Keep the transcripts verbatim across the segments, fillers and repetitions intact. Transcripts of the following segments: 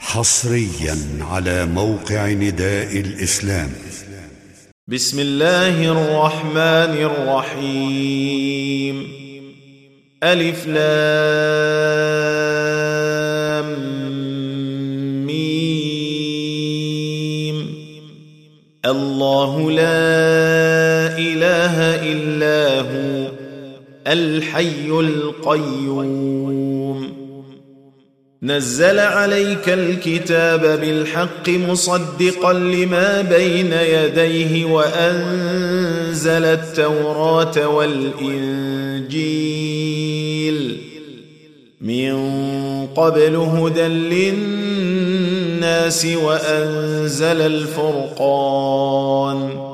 حصريا على موقع نداء الإسلام. بسم الله الرحمن الرحيم. ألف لام ميم. الله لا إله إلا هو الحي القيوم. نزل عليك الكتاب بالحق مصدقا لما بين يديه وأنزل التوراة والإنجيل من قبل هدى للناس وأنزل الفرقان.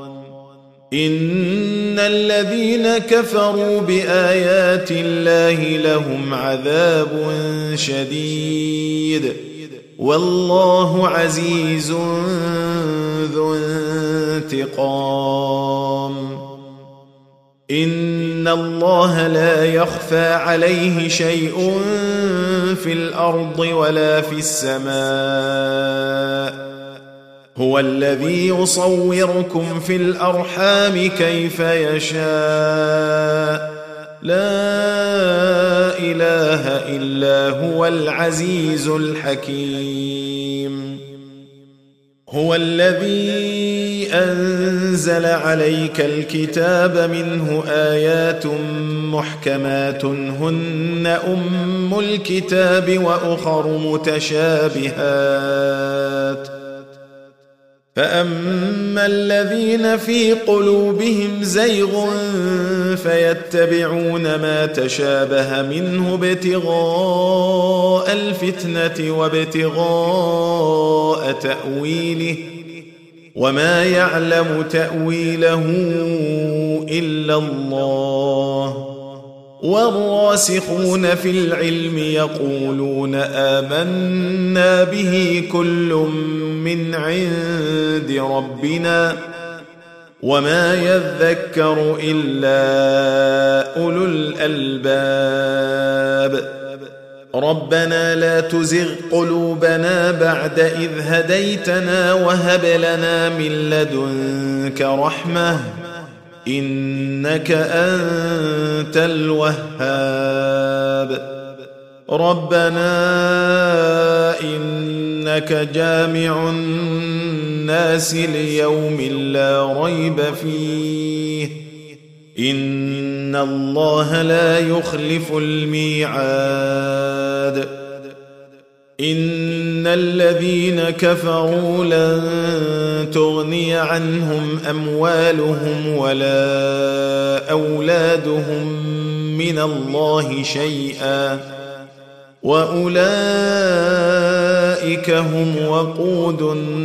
إن الذين كفروا بآيات الله لهم عذاب شديد والله عزيز ذو انتقام. إن الله لا يخفى عليه شيء في الأرض ولا في السماء. هو الذي يصوركم في الأرحام كيف يشاء. لا إله إلا هو العزيز الحكيم. هو الذي أنزل عليك الكتاب منه آيات محكمات هن أم الكتاب وأخر متشابهات. فأما الذين في قلوبهم زيغ فيتبعون ما تشابه منه ابتغاء الفتنة وابتغاء تأويله وما يعلم تأويله إلا الله. والراسخون في العلم يقولون آمنا به كل من عند ربنا وما يذكر إلا أولو الألباب. ربنا لا تزغ قلوبنا بعد إذ هديتنا وهب لنا من لدنك رحمة إنك أنت الوهاب. ربنا إنك جامع الناس ليوم لا ريب فيه إن الله لا يخلف الميعاد. إن الذين كفروا لن تغني عنهم أموالهم ولا أولادهم من الله شيئا وأولئك هم وقود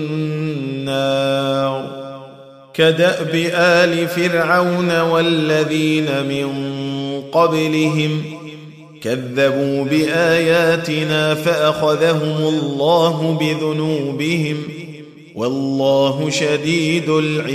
النار. كدأب آل فرعون والذين من قبلهم كذبوا بآياتنا فأخذهم الله بذنوبهم والله شديد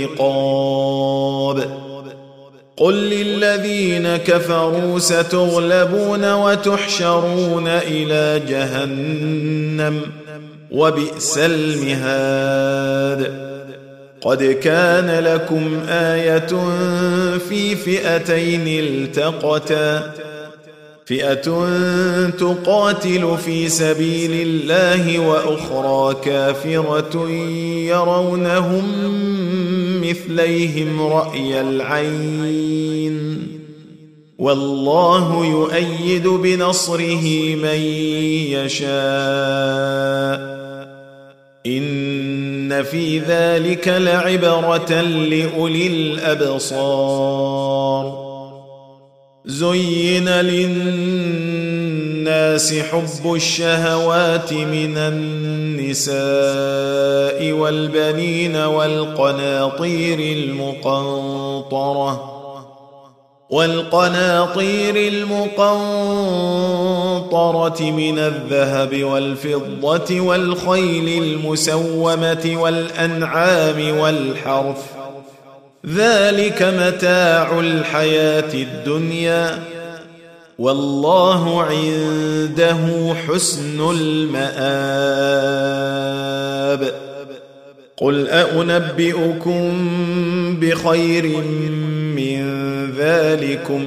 العقاب. قل للذين كفروا ستغلبون وتحشرون إلى جهنم وبئس المهاد. قد كان لكم آية في فئتين التقتا فئة تقاتل في سبيل الله وأخرى كافرة يرونهم مثليهم رأي العين والله يؤيد بنصره من يشاء. إن في ذلك لعبرة لأولي الأبصار. زين للناس حب الشهوات من النساء والبنين والقناطير المقنطرة والقناطير المقنطرة من الذهب والفضة والخيل المسومة والأنعام والحرث ذلك متاع الحياة الدنيا والله عنده حسن المآب. قل أنبئكم بخير من ذلكم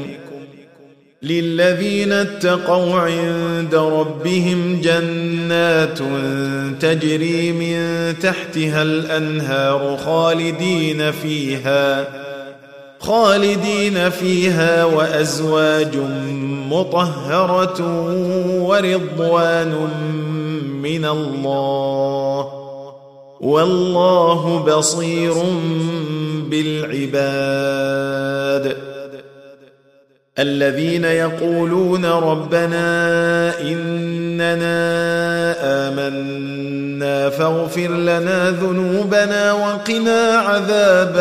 للذين اتقوا عند ربهم جنات تجري من تحتها الأنهار خالدين فيها خالدين فيها وأزواج مطهرة ورضوان من الله والله بصير بالعباد الذين يقولون ربنا إننا آمنا فاغفر لنا ذنوبنا وقنا عذاب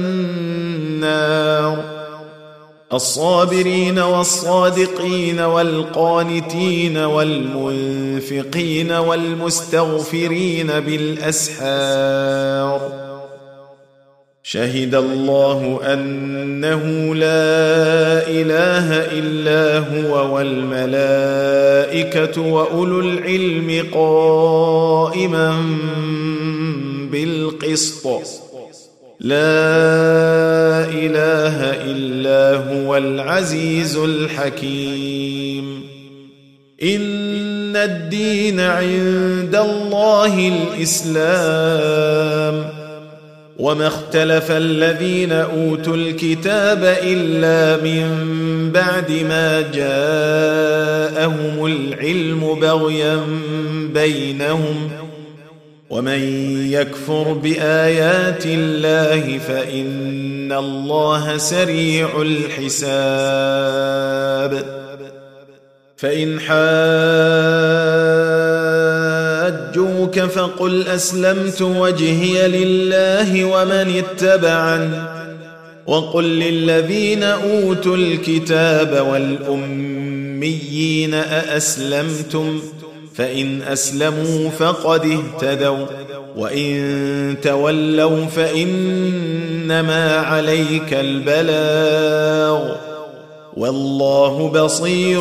النار الصابرين والصادقين والقانتين والمنفقين والمستغفرين بالأسحار شهد الله أنه لا إله إلا هو والملائكة وأولو العلم قائما بالقسط لا إله إلا هو العزيز الحكيم إن الدين عند الله الإسلام وما اختلف الذين أوتوا الكتاب إلا من بعد ما جاءهم العلم بغيا بينهم ومن يكفر بآيات الله فإن الله سريع الحساب فإن حاجوك فقل أسلمت وجهي لله ومن اتبعني وقل للذين أوتوا الكتاب والأميين أأسلمتم فإن أسلموا فقد اهتدوا وإن تولوا فإنما عليك البلاغ والله بصير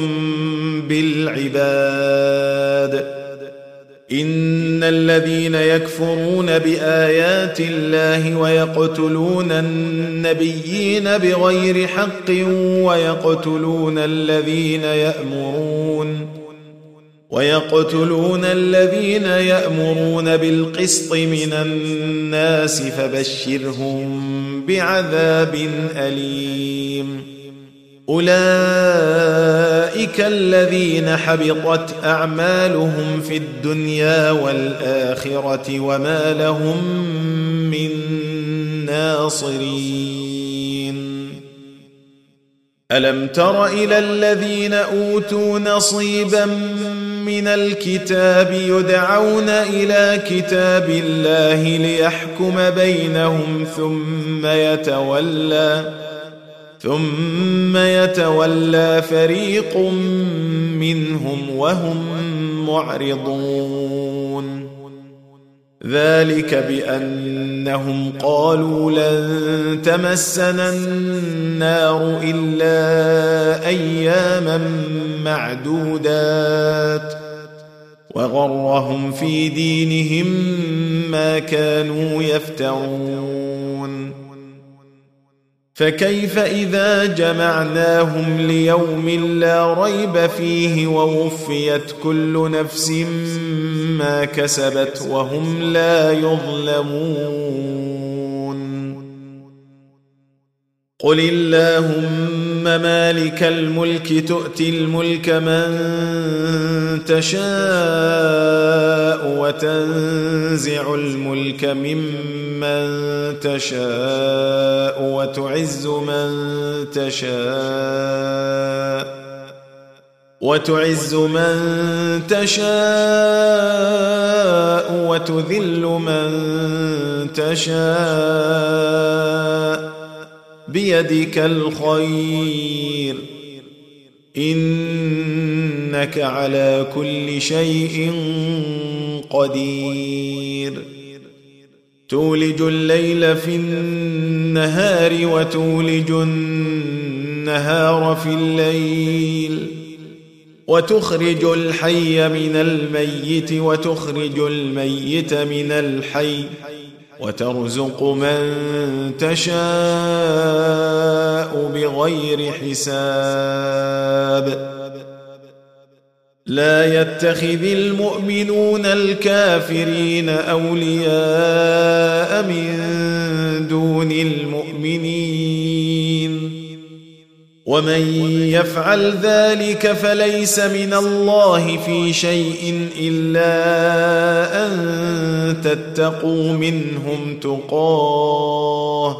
بالعباد إن الذين يكفرون بآيات الله ويقتلون النبيين بغير حق ويقتلون الذين يأمرون ويقتلون الذين يأمرون بالقسط من الناس فبشرهم بعذاب أليم أولئك الذين حبطت أعمالهم في الدنيا والآخرة وما لهم من ناصرين ألم تر إلى الذين أوتوا نصيبا من الكتاب يدعون إلى كتاب الله ليحكم بينهم ثم يتولى ثم يتولى فريق منهم وهم معرضون ذلك بأنهم قالوا لن تمسنا النار إلا أياما معدودات وغرهم في دينهم ما كانوا يفترون فكيف إذا جمعناهم ليوم لا ريب فيه ووفيت كل نفس ما كسبت وهم لا يظلمون قل اللهم مالك الملك تؤتي الملك من تشاء وتنزع الملك ممن تشاء وتعز من تشاء وتعز من تشاء وتذل من تشاء بيدك الخير إنك على كل شيء قدير تولج الليل في النهار وتولج النهار في الليل وتخرج الحي من الميت وتخرج الميت من الحي وترزق من تشاء بغير حساب. لا يتخذ المؤمنون الكافرين أولياء من دون المؤمنين، ومن يفعل ذلك فليس من الله في شيء إلا أن تتقوا منهم تقاه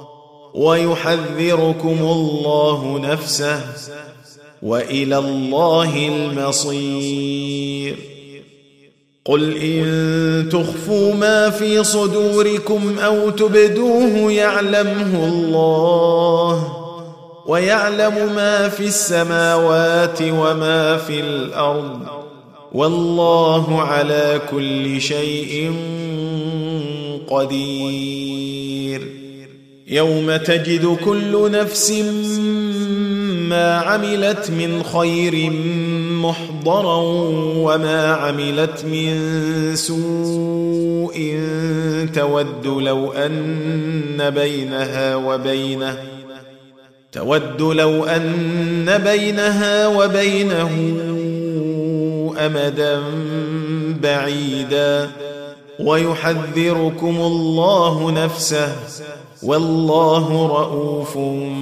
ويحذركم الله نفسه وإلى الله المصير. قل إن تخفوا ما في صدوركم أو تبدوه يعلمه الله، ويعلم ما في السماوات وما في الأرض، والله على كل شيء قدير. يوم تجد كل نفس ما عملت من خير محضرا وما عملت من سوء تود لو أن بينها وبينه تود لو أن بينها وبينه أمدا بعيدا، ويحذركم الله نفسه والله رؤوف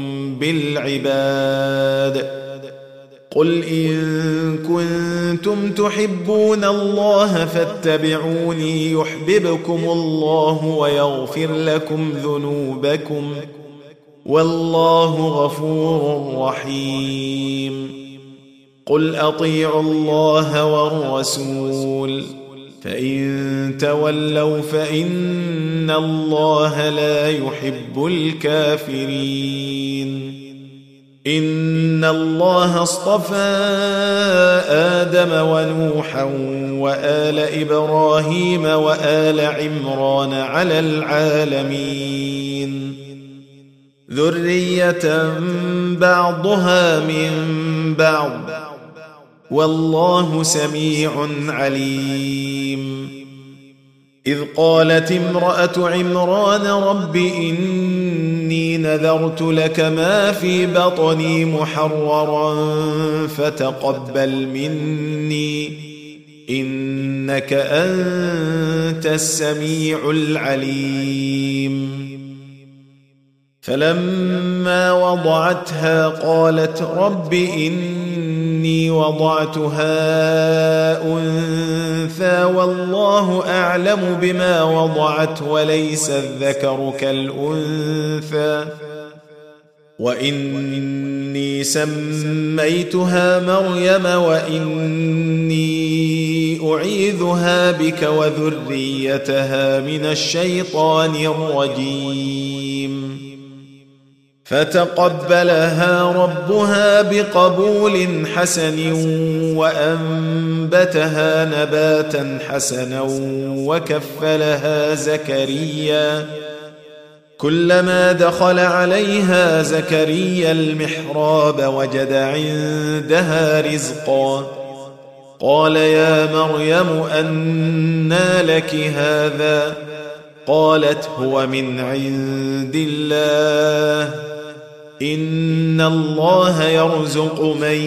بالعباد. قل إن كنتم تحبون الله فاتبعوني يحببكم الله ويغفر لكم ذنوبكم، والله غفور رحيم. قل أطيعوا الله والرسول، فإن تولوا فإن الله لا يحب الكافرين. إن الله اصطفى آدم ونوحا وآل إبراهيم وآل عمران على العالمين ذرية بعضها من بعض، والله سميع عليم. إذ قالت امرأة عمران رب إني نذرت لك ما في بطني محررا فتقبل مني إنك أنت السميع العليم. فلما وضعتها قالت رب إني وضعتها أنثى والله أعلم بما وضعت وليس الذكر كالأنثى وإني سميتها مريم وإني أعيذها بك وذريتها من الشيطان الرجيم. فتقبلها ربها بقبول حسن وأنبتها نباتا حسنا وكفلها زكريا. كلما دخل عليها زكريا المحراب وجد عندها رزقا قال يا مريم أنى لك هذا؟ قالت هو من عند الله إن الله يرزق من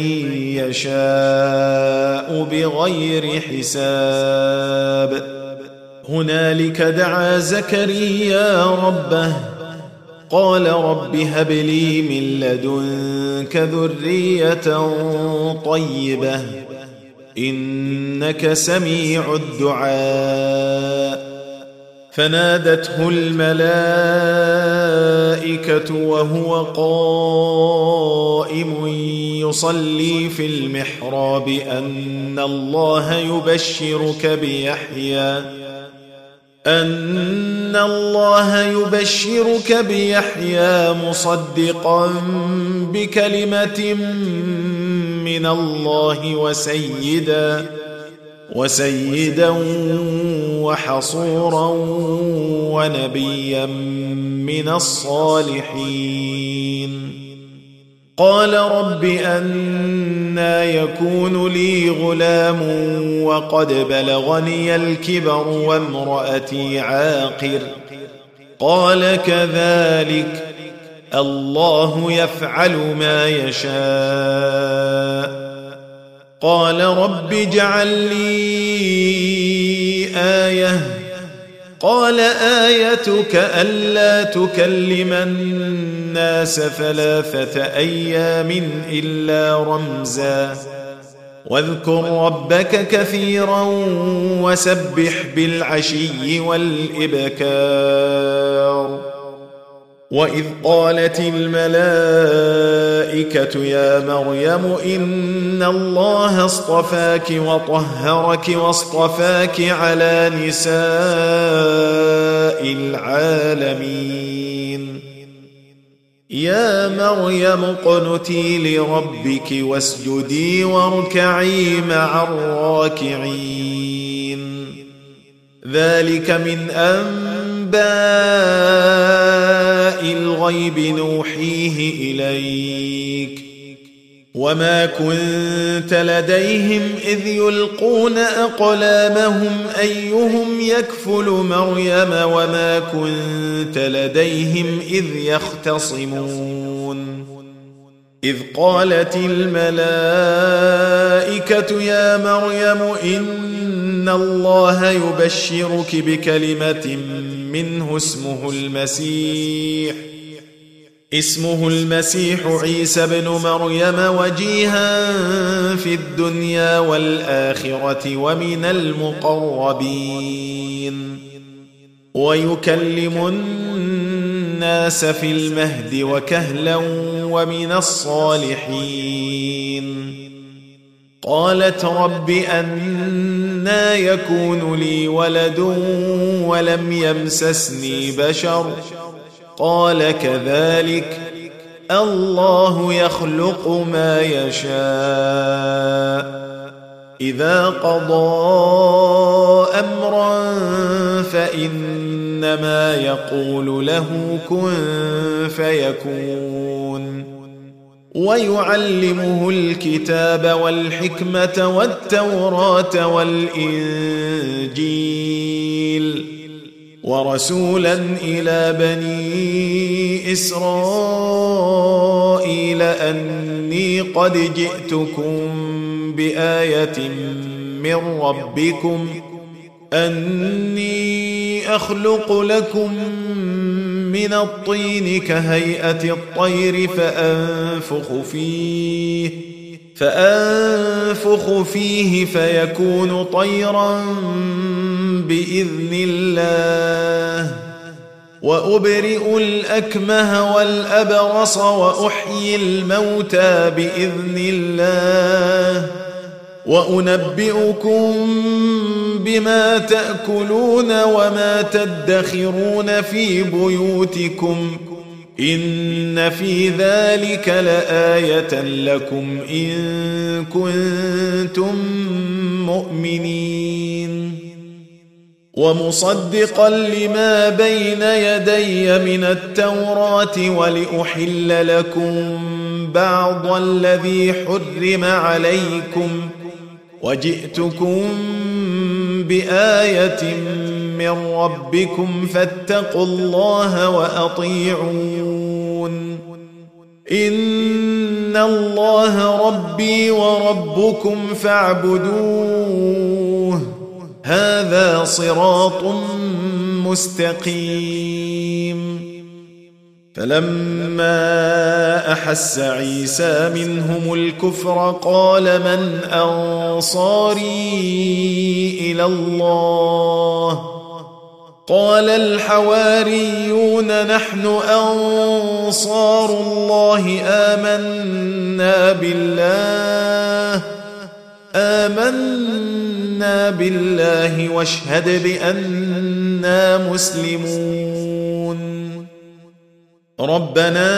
يشاء بغير حساب. هنالك دعا زكريا ربه قال رب هب لي من لدنك ذرية طيبة إنك سميع الدعاء. فنادته الملائكة وهو قائم يصلي في المحراب أن الله يبشرك بيحيى أن الله يبشرك بيحيى مصدقا بكلمة من الله وسيدا وسيدا وحصورا ونبيا من الصالحين. قال رب أنى يكون لي غلام وقد بلغني الكبر وامرأتي عاقر قال كذلك الله يفعل ما يشاء قال رب اجعل لي آية قال آيتك ألا تكلم الناس ثلاثة أيام إلا رمزا واذكر ربك كثيرا وسبح بالعشي والإبكار وإذ قالت الملائكة يا مريم إن الله اصطفاك وطهرك واصطفاك على نساء العالمين يا مريم اقنتي لربك واسجدي واركعي مع الراكعين ذلك من أنباء الغيب نوحيه إليك وما كنت لديهم إذ يلقون أقلامهم أيهم يكفل مريم وما كنت لديهم إذ يختصمون إذ قالت الملائكة يا مريم إن الله يبشرك بكلمة منه اسمه المسيح اسمه المسيح عيسى بن مريم وجيها في الدنيا والآخرة ومن المقربين ويكلم الناس في المهد وكهلا ومن الصالحين قالت رب أنى يكون لي ولد ولم يمسسني بشر قال كذلك الله يخلق ما يشاء إذا قضى أمرا فإنما يقول له كن فيكون ويعلمه الكتاب والحكمة والتوراة والإنجيل ورسولا إلى بني إسرائيل أني قد جئتكم بآية من ربكم أني أخلق لكم من الطين كهيئة الطير فأنفخ فيه فأنفخ فيه فيكون طيرا بإذن الله وأبرئ الأكمه والأبرص وأحيي الموتى بإذن الله وأنبئكم بما تأكلون وما تدخرون في بيوتكم إن في ذلك لآية لكم إن كنتم مؤمنين ومصدقا لما بين يدي من التوراة ولأحل لكم بعض الذي حرم عليكم وجئتكم بآية من ربكم فاتقوا الله وأطيعون إن الله ربي وربكم فاعبدوه هذا صراط مستقيم فلما أحس عيسى منهم الكفر قال من أنصاري إلى الله قال الحواريون نحن أنصار الله آمنا بالله آمنا بالله واشهد بأننا مسلمون ربنا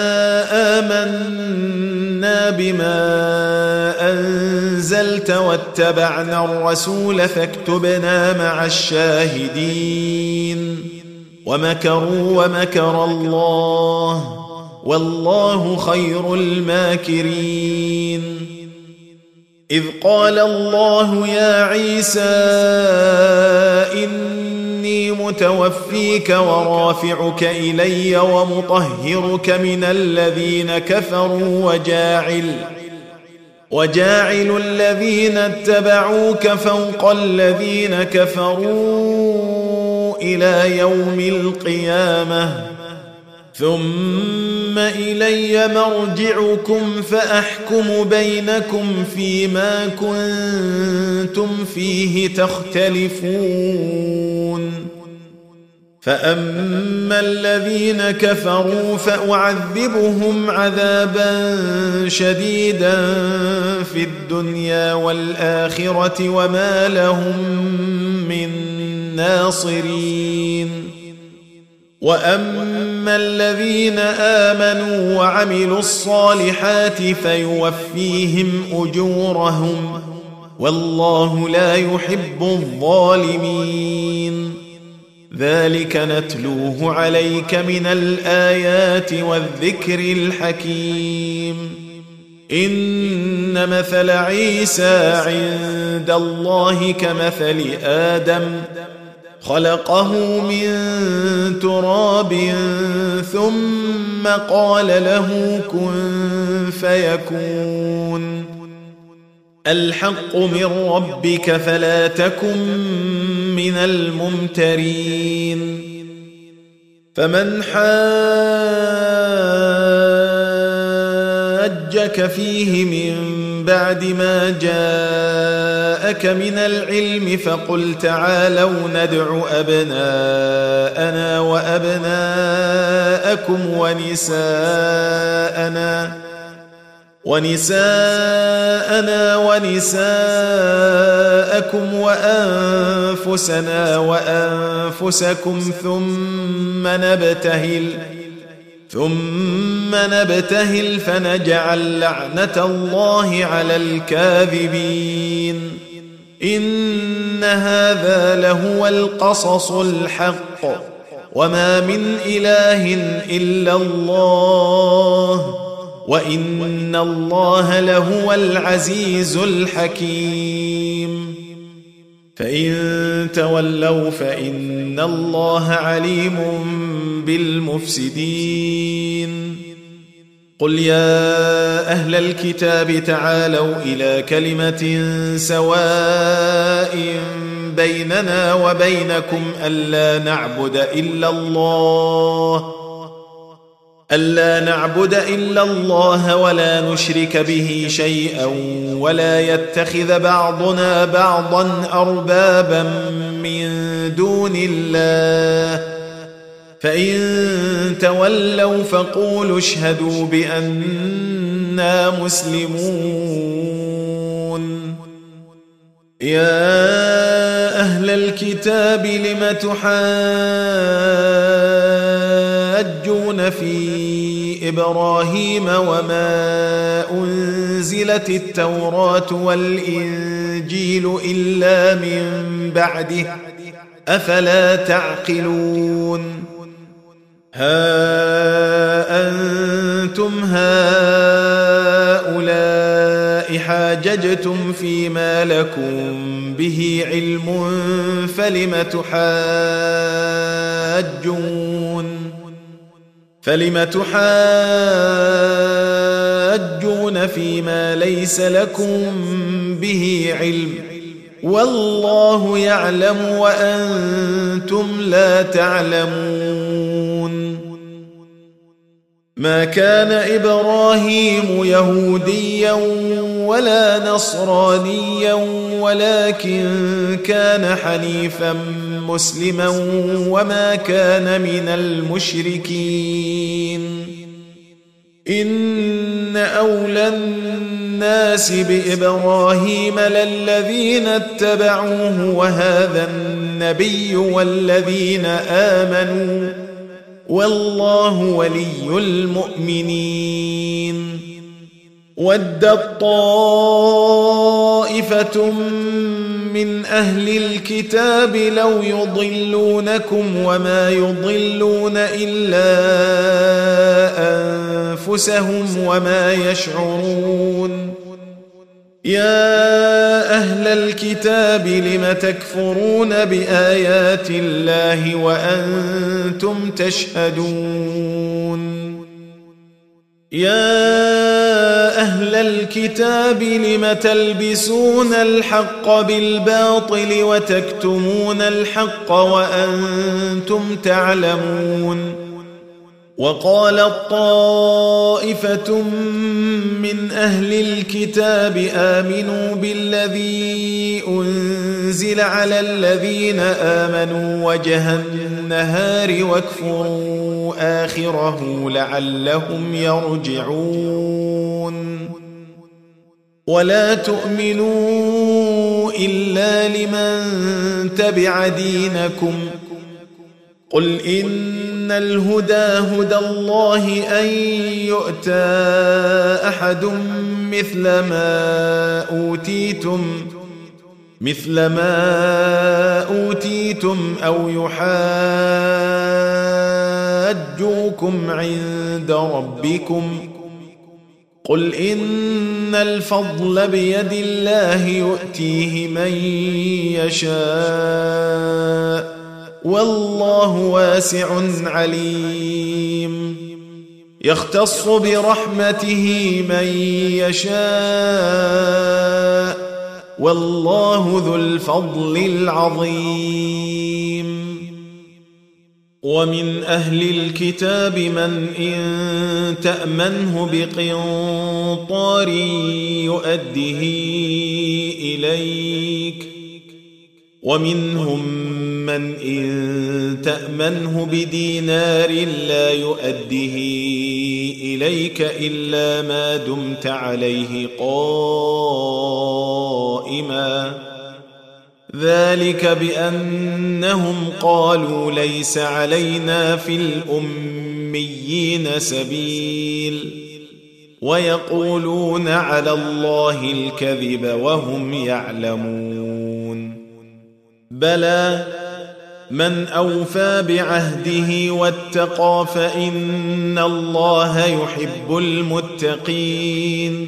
آمنا بما أنزلت واتبعنا الرسول فاكتبنا مع الشاهدين ومكروا ومكر الله والله خير الماكرين. إذ قال الله يا عيسى إني متوفيك ورافعك إلي ومطهرك من الذين كفروا وجاعل وجاعل الذين اتبعوك فوق الذين كفروا إلى يوم القيامة ثم إلي مرجعكم فأحكم بينكم فيما كنتم فيه تختلفون. فأما الذين كفروا فأعذبهم عذابا شديدا في الدنيا والآخرة وما لهم من ناصرين. وأما الذين آمنوا وعملوا الصالحات فيوفيهم أجورهم والله لا يحب الظالمين. ذلك نتلوه عليك من الآيات والذكر الحكيم. إن مثل عيسى عند الله كمثل آدم خلقه من تراب ثم قال له كن فيكون. الحق من ربك فلا تكن من الممترين. فمن حاجك فيه من بعد ما جاءك من العلم فقل تعالوا ندع أبناءنا وأبناءكم ونساءنا ونساءنا ونساءكم وأنفسنا وأنفسكم ثم نبتهل ثم نبتهل فنجعل لعنة الله على الكاذبين. إن هذا لهو القصص الحق وما من إله إلا الله وإن الله لهو العزيز الحكيم. فإن تولوا فإن الله عليم بالمفسدين. قل يا أهل الكتاب تعالوا إلى كلمة سواء بيننا وبينكم ألا نعبد إلا الله ألا نعبد إلا الله ولا نشرك به شيئا ولا يتخذ بعضنا بعضا أربابا من دون الله. فإن تولوا فقولوا اشهدوا بأننا مسلمون. يا أهل الكتاب لم تحاجون في إبراهيم وما أنزلت التوراة والإنجيل إلا من بعده أفلا تعقلون. ها أنتم هؤلاء حاججتم فيما لكم به علم فلم تحاجون فلم تحاجون فيما ليس لكم به علم والله يعلم وأنتم لا تعلمون. ما كان إبراهيم يهوديا ولا نصرانيا ولكن كان حنيفا مسلما وما كان من المشركين. إن أولى الناس بإبراهيم للذين اتبعوه وهذا النبي والذين آمنوا والله ولي المؤمنين. ودت طائفة من أهل الكتاب لو يضلونكم وما يضلون إلا أنفسهم وما يشعرون يا أهل الكتاب لم تكفرون بآيات الله وأنتم تشهدون يا أهل الكتاب لم تلبسون الحق بالباطل وتكتمون الحق وأنتم تعلمون وقالت طائفة من أهل الكتاب آمنوا بالذي أنزل على الذين آمنوا وجه النهار واكفروا آخره لعلهم يرجعون ولا تؤمنوا إلا لمن تبع دينكم قل إن الهدى هدى الله أن يؤتى أحد مثل ما أوتيتم مثل ما أوتيتم أو يحاجوكم عند ربكم قل إن الفضل بيد الله يؤتيه من يشاء والله واسع عليم يختص برحمته من يشاء والله ذو الفضل العظيم ومن أهل الكتاب من إن تأمنه بقنطار يؤده إليك ومنهم من إن تأمنه بدينار لا يؤده إليك إلا ما دمت عليه قائما ذلك بأنهم قالوا ليس علينا في الأميين سبيل ويقولون على الله الكذب وهم يعلمون بلى من أوفى بعهده واتقى فإن الله يحب المتقين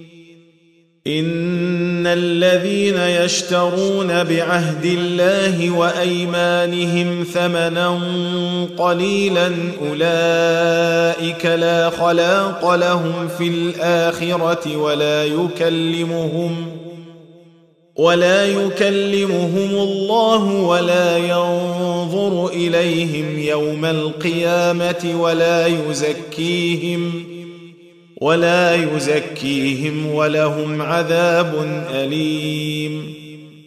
إن الذين يشترون بعهد الله وأيمانهم ثمنا قليلا أولئك لا خلاق لهم في الآخرة ولا يكلمهم ولا يكلمهم الله ولا ينظر إليهم يوم القيامة ولا يزكيهم ولا يزكيهم ولهم عذاب أليم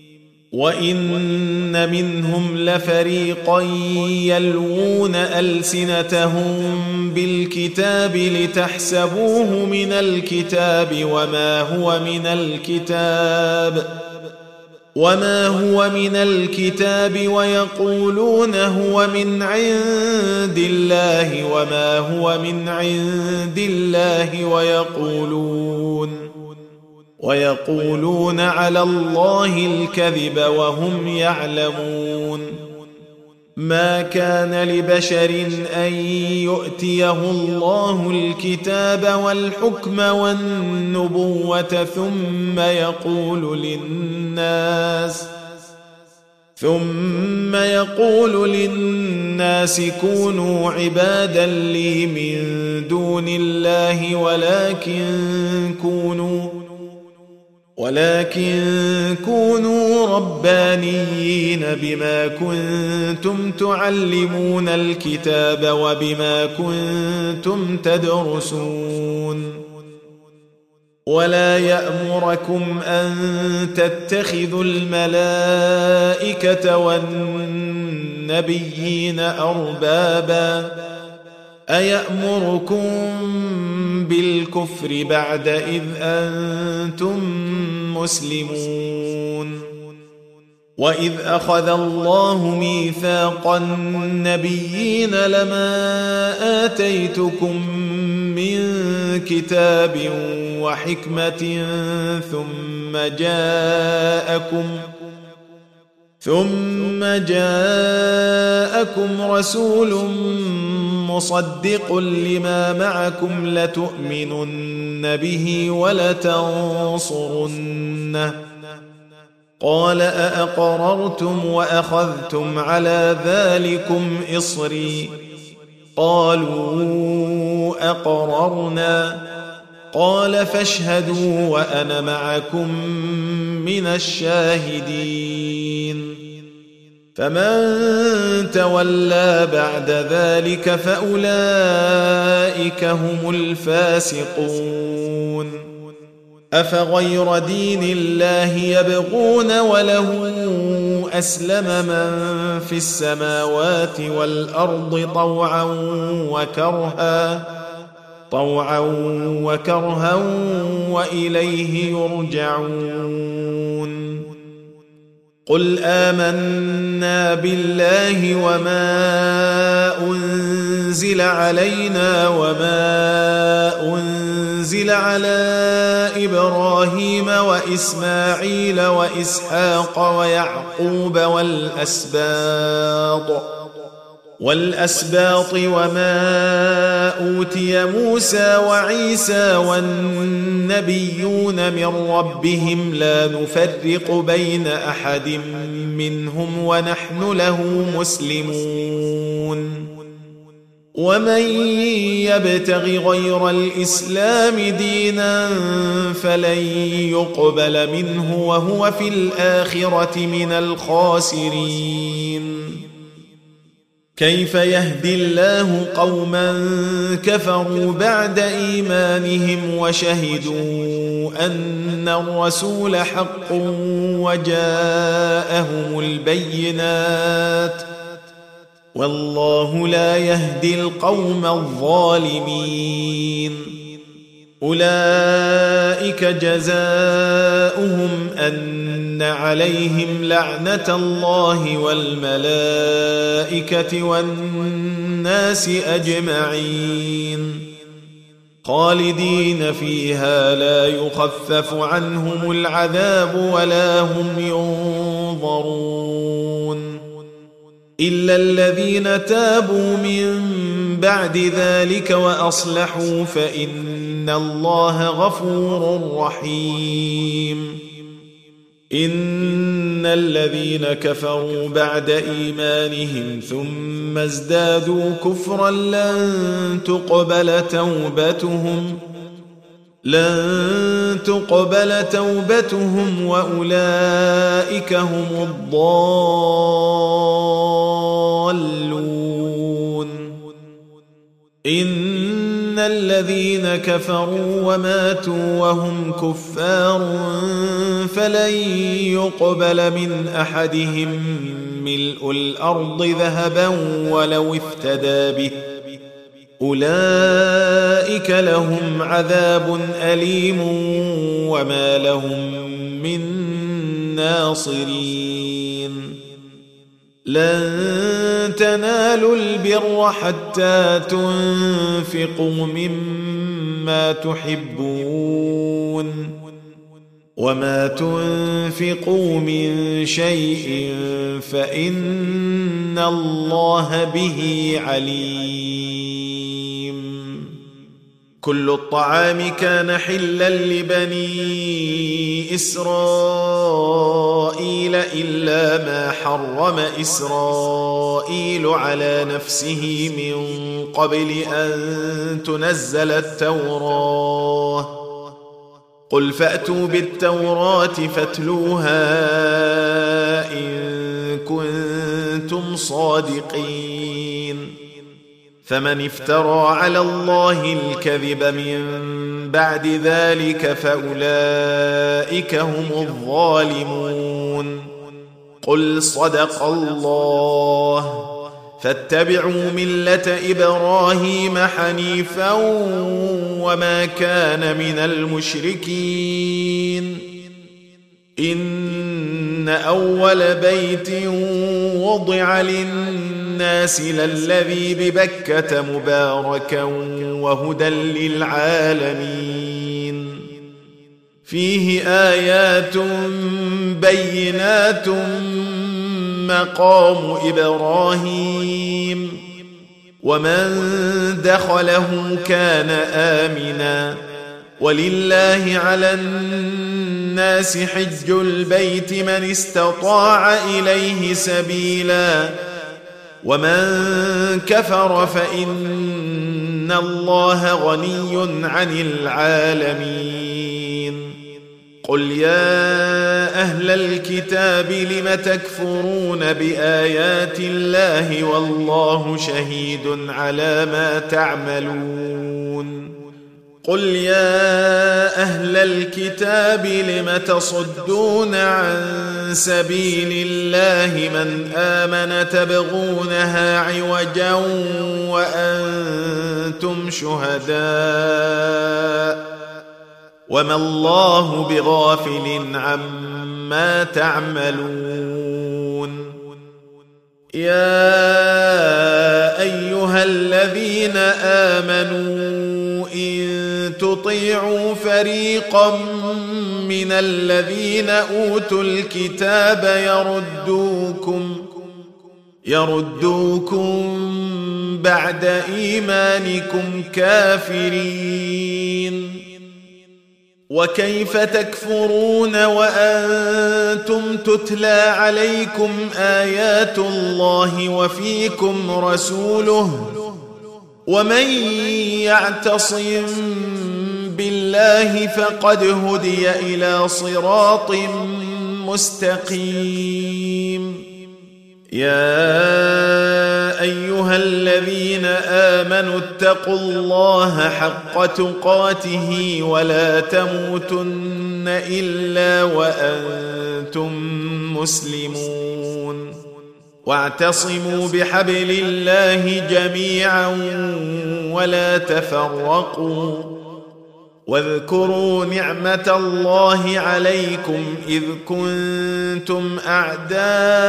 وإن منهم لفريقا يلوون ألسنتهم بالكتاب لتحسبوه من الكتاب وما هو من الكتاب وما هو من الكتاب ويقولون هو من عند الله وما هو من عند الله ويقولون ويقولون على الله الكذب وهم يعلمون ما كان لبشر أن يؤتيه الله الكتاب والحكم والنبوة ثم يقول للناس ثم يقول للناس كونوا عبادا لي من دون الله ولكن كونوا ولكن كونوا ربانيين بما كنتم تعلمون الكتاب وبما كنتم تدرسون ولا يأمركم أن تتخذوا الملائكة والنبيين أربابا أيأمركم بالكفر بعد إذ أنتم مسلمون وإذ أخذ الله ميثاق النبيين لما آتيتكم من كتاب وحكمة ثم جاءكم ثم جاءكم رسول مصدق لما معكم لتؤمنن به ولتنصرنه قال أأقررتم وأخذتم على ذلكم إصري قالوا أقررنا قال فاشهدوا وأنا معكم من الشاهدين فمن تولى بعد ذلك فأولئك هم الفاسقون أفغير دين الله يبغون وله أسلم من في السماوات والأرض طوعا وكرها طوعا وكرها وإليه يرجعون قل آمنا بالله وما أنزل علينا وما أنزل على إبراهيم وإسماعيل وإسحاق ويعقوب والأسباط والأسباط وما أوتي موسى وعيسى والنبيون من ربهم لا نفرق بين أحد منهم ونحن له مسلمون ومن يبتغ غير الإسلام دينا فلن يقبل منه وهو في الآخرة من الخاسرين كيف يهدي الله قوما كفروا بعد إيمانهم وشهدوا أن الرسول حق وجاءهم البينات والله لا يهدي القوم الظالمين أولئك جزاؤهم أن عليهم لعنة الله والملائكة والناس أجمعين خالدين فيها لا يخفف عنهم العذاب ولا هم ينظرون إلا الذين تابوا من بعد ذلك وأصلحوا فإن الله غفور رحيم إن الذين كفروا بعد إيمانهم ثم ازدادوا كفرا لن تقبل توبتهم لن تقبل توبتهم وأولئك هم الضالون إن الذين كفروا وماتوا وهم كفار فلن يقبل من أحدهم ملء الأرض ذهبا ولو افتدى به أولئك لهم عذاب أليم وما لهم من ناصرين لن تنالوا البر حتى تنفقوا مما تحبون وما تنفقوا من شيء فإن الله به عليم كل الطعام كان حلا لبني إسرائيل إلا ما حرم إسرائيل على نفسه من قبل أن تنزل التوراة قل فأتوا بالتوراة فاتلوها إن كنتم صادقين فمن افترى على الله الكذب من بعد ذلك فأولئك هم الظالمون قل صدق الله فاتبعوا ملة إبراهيم حنيفا وما كان من المشركين إن أول بيت وضع للناس الناس للذي ببكة مباركا وهدى للعالمين فيه آيات بينات مقام إبراهيم ومن دخله كان آمنا ولله على الناس حج البيت من استطاع إليه سبيلا ومن كفر فإن الله غني عن العالمين قل يا أهل الكتاب لم تكفرون بآيات الله والله شهيد على ما تعملون قل يا أهل الكتاب لم تصدون عن سبيل الله من آمن تبغونها عوجا وأنتم شهداء وما الله بغافل عما تعملون يا أيها الذين آمنوا إن تطيعوا فريقا من الذين أوتوا الكتاب يردوكم يردوكم بعد إيمانكم كافرين وكيف تكفرون وأنتم تتلى عليكم آيات الله وفيكم رسوله ومن يعتصم بالله فقد هدي إلى صراط مستقيم يا أيها الذين آمنوا اتقوا الله حق تقاته ولا تموتن إلا وأنتم مسلمون واعتصموا بحبل الله جميعا ولا تفرقوا واذكروا نعمة الله عليكم إذ كنتم أعداء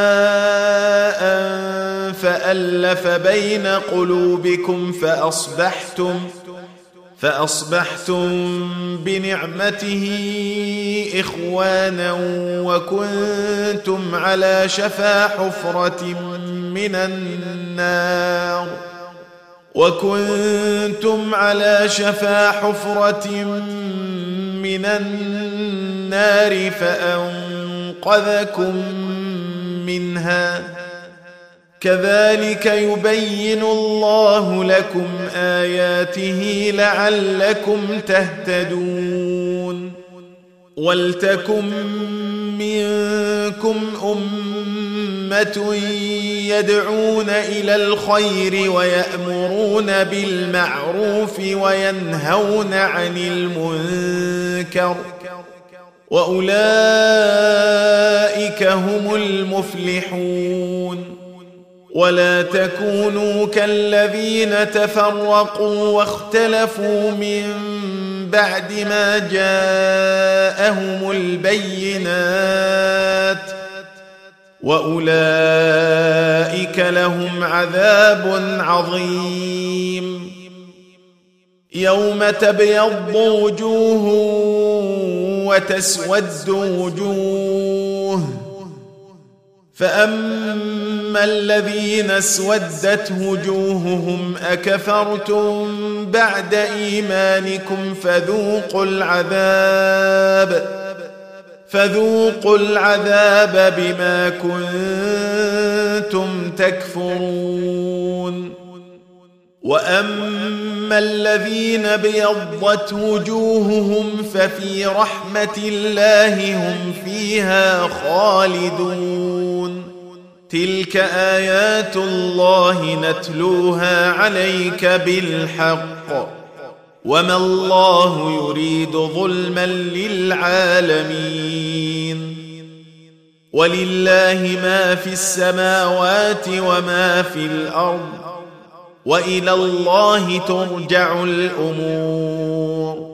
فألف بين قلوبكم فأصبحتم فأصبحتم بنعمته إخوانا وكنتم على شفا حفرة من النار وكنتم على شفا حفرة من النار فأنقذكم منها كذلك يبين الله لكم آياته لعلكم تهتدون ولتكن منكم أمة يدعون إلى الخير ويأمرون بالمعروف وينهون عن المنكر وأولئك هم المفلحون ولا تكونوا كالذين تفرقوا واختلفوا من بعد ما جاءهم البينات وأولئك لهم عذاب عظيم يوم تبيض وجوه وتسود وجوه فأما الذين اسودت وجوههم أكفرتم بعد إيمانكم فذوقوا العذاب فذوقوا العذاب بما كنتم تكفرون وأما الذين ابيضت وجوههم ففي رحمة الله هم فيها خالدون تلك آيات الله نتلوها عليك بالحق وما الله يريد ظلما للعالمين ولله ما في السماوات وما في الأرض وإلى الله ترجع الأمور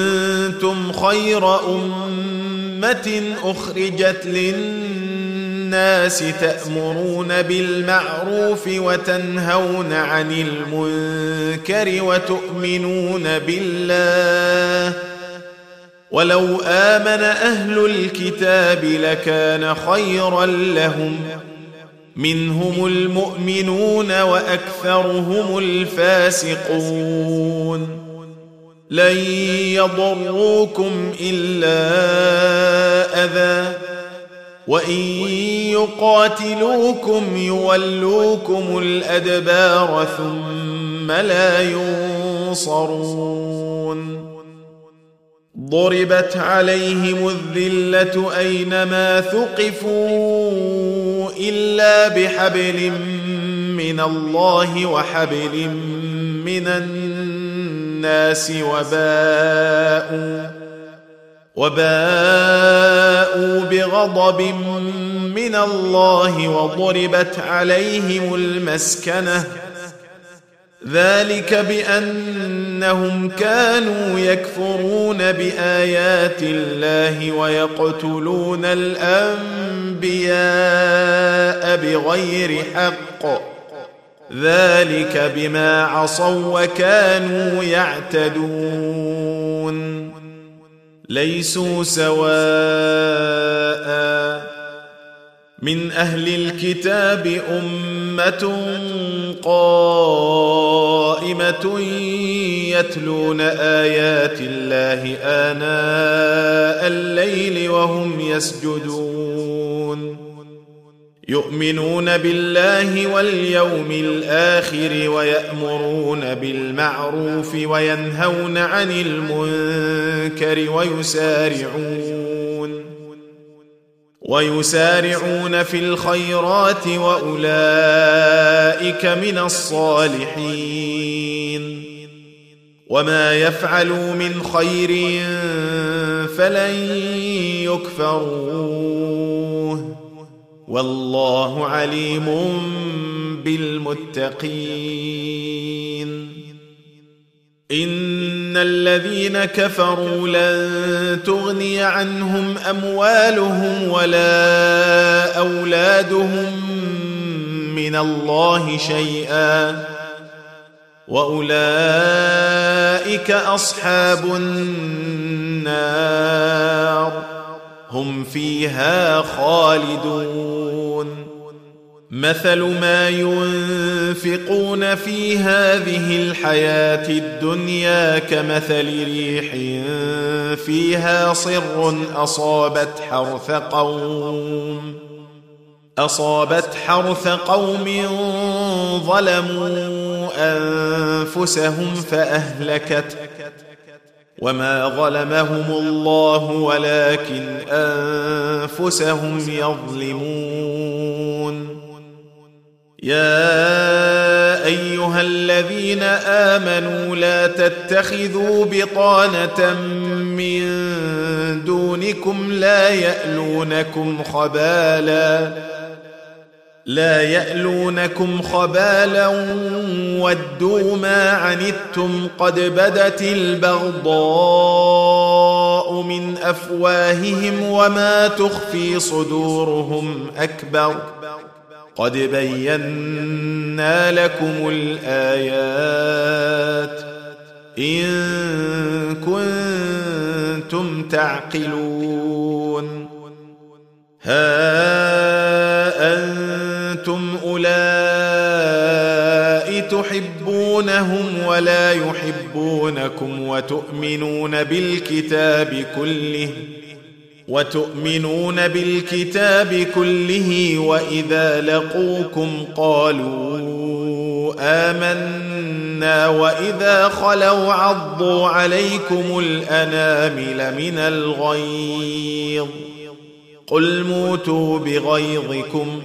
كنتم خير أمة أخرجت للناس الناس تأمرون بالمعروف وتنهون عن المنكر وتؤمنون بالله ولو آمن أهل الكتاب لكان خيرا لهم منهم المؤمنون وأكثرهم الفاسقون لن يضروكم إلا أذى وإن يقاتلوكم يولوكم الأدبار ثم لا ينصرون ضربت عليهم الذلة أينما ثقفوا إلا بحبل من الله وحبل من الناس وباءوا وباءوا بغضب من الله وضربت عليهم المسكنة ذلك بأنهم كانوا يكفرون بآيات الله ويقتلون الأنبياء بغير حق ذلك بما عصوا وكانوا يعتدون ليسوا سواء من أهل الكتاب أمة قائمة يتلون آيات الله آناء الليل وهم يسجدون يؤمنون بالله واليوم الآخر ويأمرون بالمعروف وينهون عن المنكر ويسارعون ويسارعون في الخيرات وأولئك من الصالحين وما يفعلوا من خير فلن يكفروه والله عليم بالمتقين إن الذين كفروا لن تغني عنهم أموالهم ولا أولادهم من الله شيئا وأولئك أصحاب النار هم فيها خالدون مثل ما ينفقون في هذه الحياة الدنيا كمثل ريح فيها صر أصابت حرث قوم أصابت حرث قوم ظلموا أنفسهم فأهلكت وما ظلمهم الله ولكن أنفسهم يظلمون يا أيها الذين آمنوا لا تتخذوا بطانة من دونكم لا يألونكم خبالا لا يألونكم خبالا ودوا ما عنتم قد بدت البغضاء من أفواههم وما تخفي صدورهم أكبر قد بينا لكم الآيات إن كنتم تعقلون ها أنتم أولئك تحبونهم ولا يحبونكم وتؤمنون بالكتاب كله وتؤمنون بالكتاب كله وإذا لقوكم قالوا آمنا وإذا خلوا عضوا عليكم الأنامل من الغيظ قل موتوا بغيظكم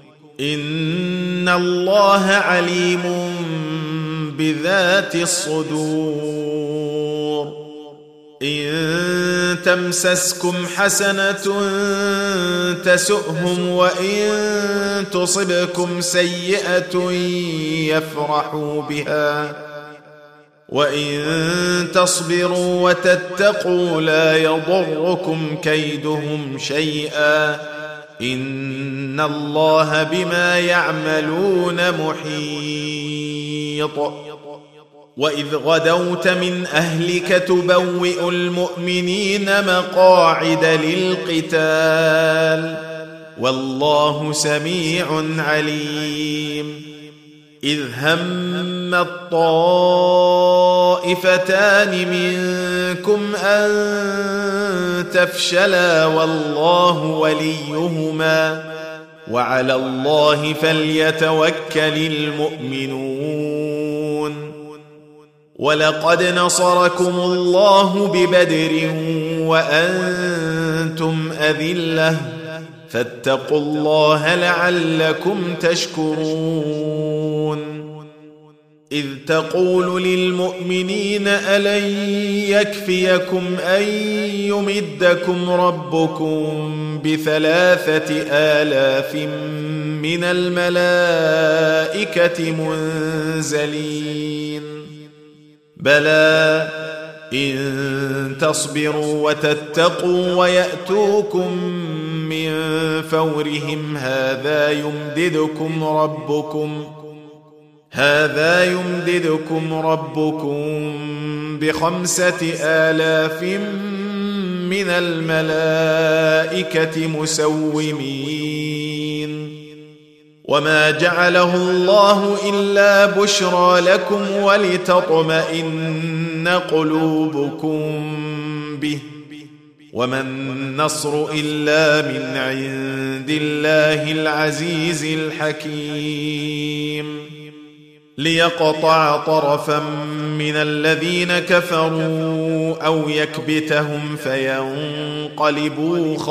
إن الله عليم بذات الصدور إن تمسسكم حسنة تسؤهم وإن تصبكم سيئة يفرحوا بها وإن تصبروا وتتقوا لا يضركم كيدهم شيئا إن الله بما يعملون محيط. وإذ غدوت من أهلك تبوئ المؤمنين مقاعد للقتال والله سميع عليم. إذ هم الطائفتان منكم أن تفشلا والله وليهما وعلى الله فليتوكل المؤمنون. ولقد نصركم الله ببدر وأنتم أذلة فاتقوا الله لعلكم تشكرون. إذ تقول للمؤمنين ألن يكفيكم أن يمدكم ربكم بثلاثة آلاف من الملائكة منزلين بلى إن تصبروا وتتقوا ويأتوكم من فورهم هذا يمددكم ربكم هذا يمددكم ربكم بخمسة آلاف من الملائكة مسومين. وما جعله الله إلا بشرى لكم ولتطمئن قلوبكم به وما النصر إلا من عند الله العزيز الحكيم. ليقطع طرفا من الذين كفروا أو يكبتهم فينقلبوا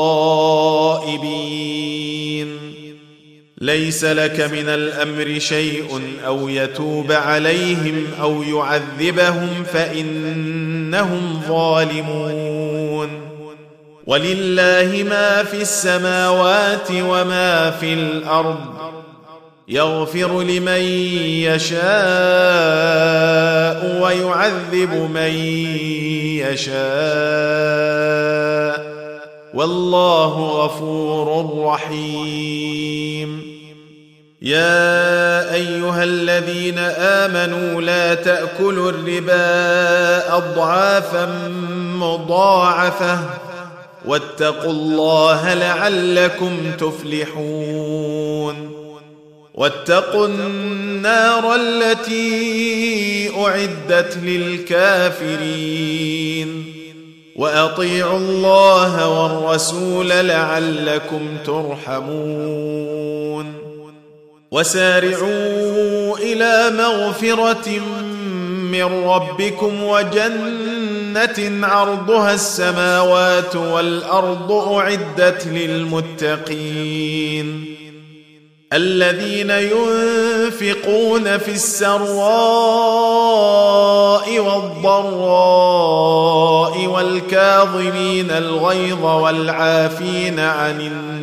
خائبين. ليس لك من الأمر شيء أو يتوب عليهم أو يعذبهم فإنهم ظالمون. ولله ما في السماوات وما في الأرض يغفر لمن يشاء ويعذب من يشاء والله غفور رحيم. يا أيها الذين آمنوا لا تأكلوا الربا أضعافا مضاعفة واتقوا الله لعلكم تفلحون. واتقوا النار التي أعدت للكافرين وأطيعوا الله والرسول لعلكم ترحمون. وسارعوا إلى مغفرة من ربكم وجنة عرضها السماوات والأرض أعدت للمتقين الذين ينفقون في السراء والضراء والكاظمين الغيظ والعافين عن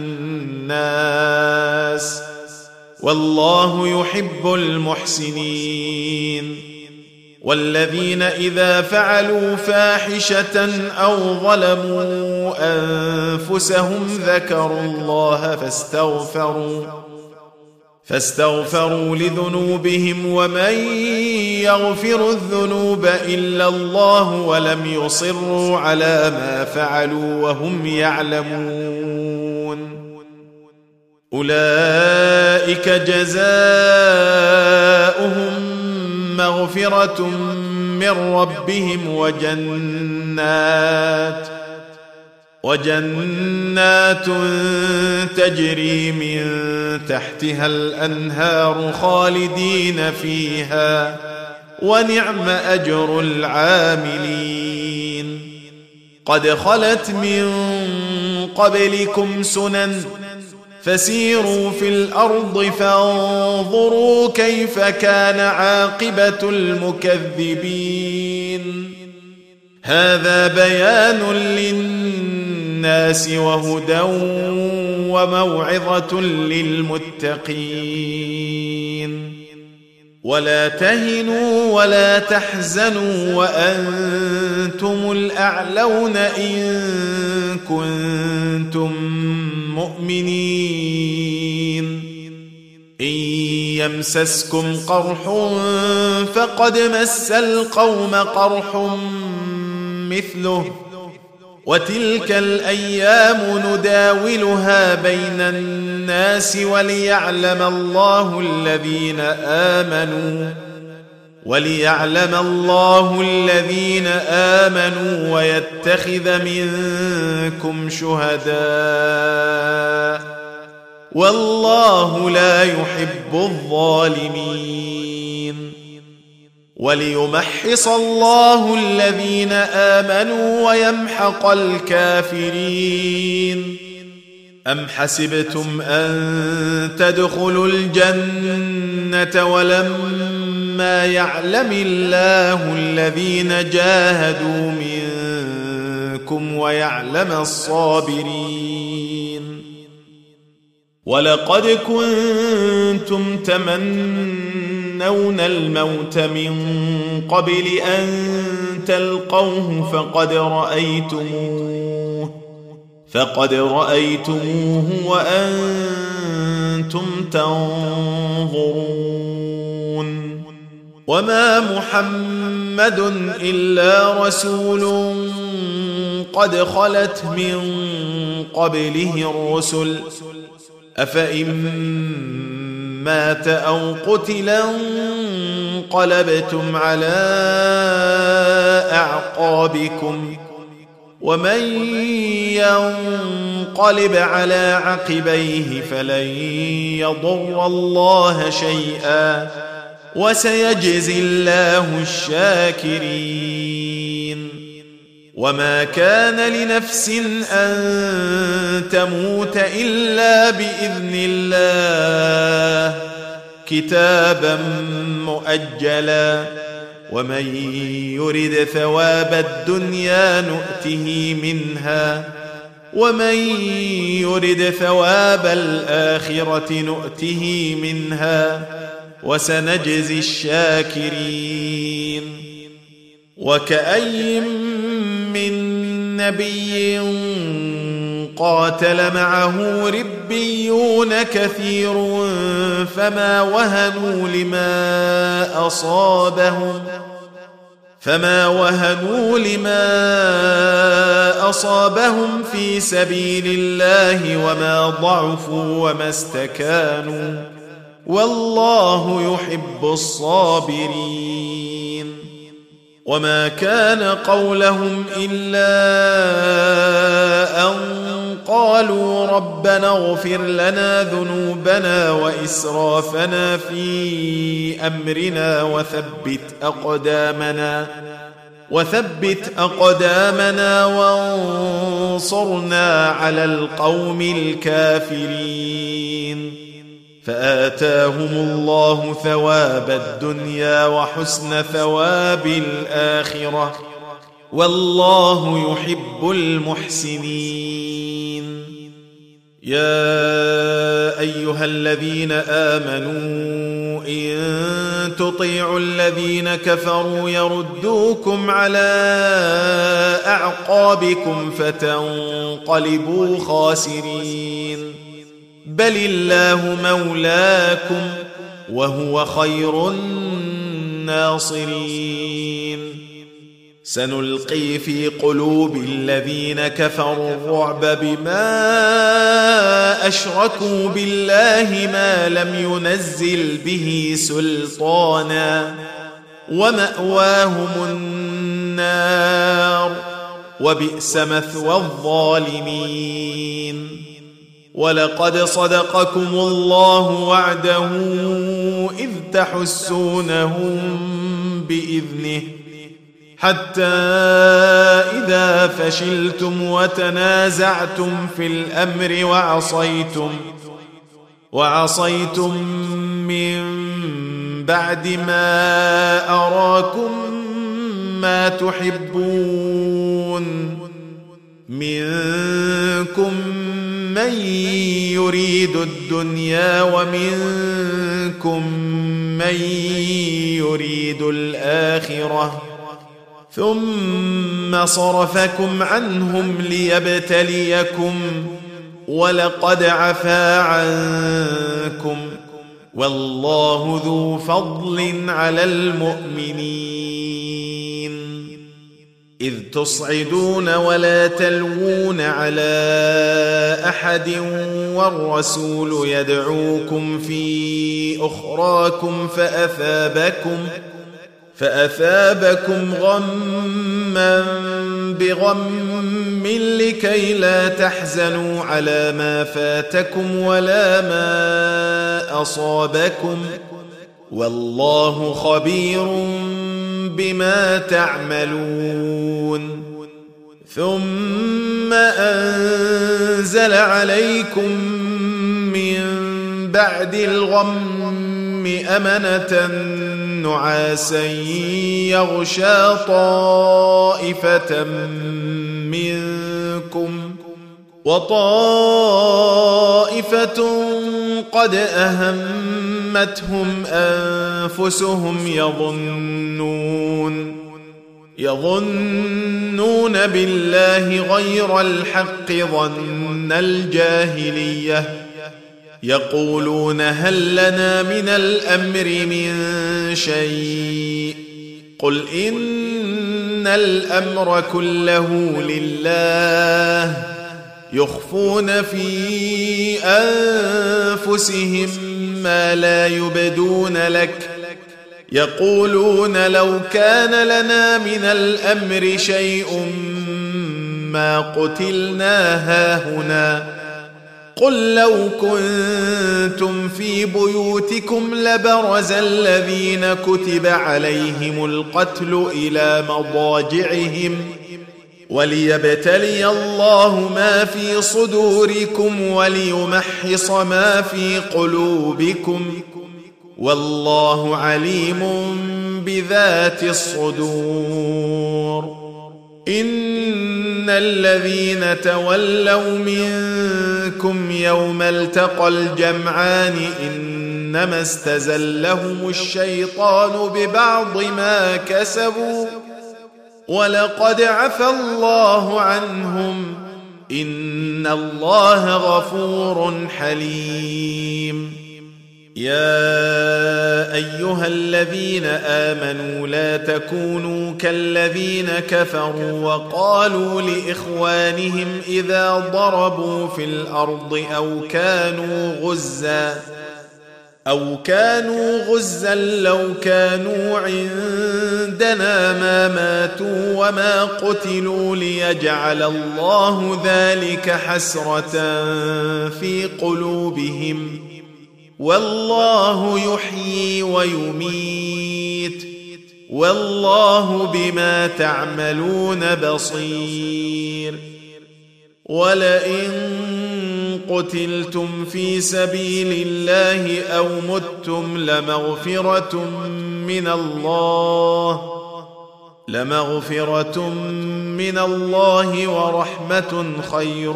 الناس والله يحب المحسنين. والذين إذا فعلوا فاحشة أو ظلموا أنفسهم ذكروا الله فاستغفروا فاستغفروا لذنوبهم ومن يغفر الذنوب إلا الله ولم يصروا على ما فعلوا وهم يعلمون. أولئك جزاؤهم مغفرة من ربهم وجنات وجنات تجري من تحتها الأنهار خالدين فيها ونعم أجر العاملين. قد خلت من قبلكم سنن فسيروا في الأرض فانظروا كيف كان عاقبة المكذبين. هذا بيان للناس وهدى وموعظة للمتقين. ولا تهنوا ولا تحزنوا وأنتم الأعلون إن كنتم مؤمنين إن يمسسكم قرح فقد مس القوم قرح مثله وتلك الأيام نداولها بين الناس وليعلم الله الذين آمنوا وليعلم الله الذين آمنوا ويتخذ منكم شهداء والله لا يحب الظالمين وليمحص الله الذين آمنوا ويمحق الكافرين أم حسبتم أن تدخلوا الجنة ولما يعلم الله الذين جاهدوا منكم ويعلم الصابرين ولقد كنتم تمنون الموت من قبل أن تلقوه فقد رأيتموه فقد رأيتموه وأنتم تنظرون وما محمد إلا رسول قد خلت من قبله الرسل أفإن مات أو قتلا انقلبتم على أعقابكم ومن ينقلب على عقبيه فلن يضر الله شيئا وسيجزي الله الشاكرين وما كان لنفس أن تموت إلا بإذن الله كتابا مؤجلا ومن يرد ثواب الدنيا نؤته منها ومن يرد ثواب الآخرة نؤته منها وسنجزي الشاكرين وكأي من نبي قاتل معه ربيون كثير فما وهنوا لما أصابهم فما وهنوا لما أصابهم في سبيل الله وما ضعفوا وما استكانوا والله يحب الصابرين وما كان قولهم إلا أن قالوا ربنا اغفر لنا ذنوبنا وإسرافنا في أمرنا وثبت أقدامنا وثبت أقدامنا وانصرنا على القوم الكافرين فآتاهم الله ثواب الدنيا وحسن ثواب الآخرة والله يحب المحسنين يا أيها الذين آمنوا إن تطيعوا الذين كفروا يردوكم على أعقابكم فتنقلبوا خاسرين بل الله مولاكم وهو خير الناصرين سنلقي في قلوب الذين كفروا الرعب بما أشركوا بالله ما لم ينزل به سلطانا ومأواهم النار وبئس مثوى الظالمين ولقد صدقكم الله وعده إذ تحسونهم بإذنه حتى إذا فشلتم وتنازعتم في الأمر وعصيتم وعصيتم من بعد ما أراكم ما تحبون منكم من يريد الدنيا ومنكم من يريد الآخرة ثم صرفكم عنهم ليبتليكم ولقد عفا عنكم والله ذو فضل على المؤمنين إذ تصعدون ولا تلوون على أحد والرسول يدعوكم في أخراكم فأثابكم فأثابكم غما بغم لكي لا تحزنوا على ما فاتكم ولا ما أصابكم والله خبير بما تعملون ثم أنزل عليكم من بعد الغم أمنة نعاسا يغشى طائفة منكم وطائفة قد أهمتهم أنفسهم يظنون يظنون بالله غير الحق ظن الجاهلية يقولون هل لنا من الأمر من شيء قل إن الأمر كله لله يخفون في أنفسهم ما لا يبدون لك يقولون لو كان لنا من الأمر شيء ما قتلنا هاهنا قل لو كنتم في بيوتكم لبرز الذين كتب عليهم القتل إلى مضاجعهم وليبتلي الله ما في صدوركم وليمحص ما في قلوبكم والله عليم بذات الصدور إن الذين تولوا منكم يوم التقى الجمعان إنما استزلهم الشيطان ببعض ما كسبوا ولقد عفا الله عنهم إن الله غفور حليم يا أيها الذين آمنوا لا تكونوا كالذين كفروا وقالوا لإخوانهم إذا ضربوا في الأرض أو كانوا غزا أو كانوا غزا لو كانوا عندنا ما ماتوا وما قتلوا ليجعل الله ذلك حسرة في قلوبهم والله يحيي ويميت والله بما تعملون بصير ولئن قتلتم في سبيل الله أو متم لمغفرة من الله لمغفرة من الله ورحمة خير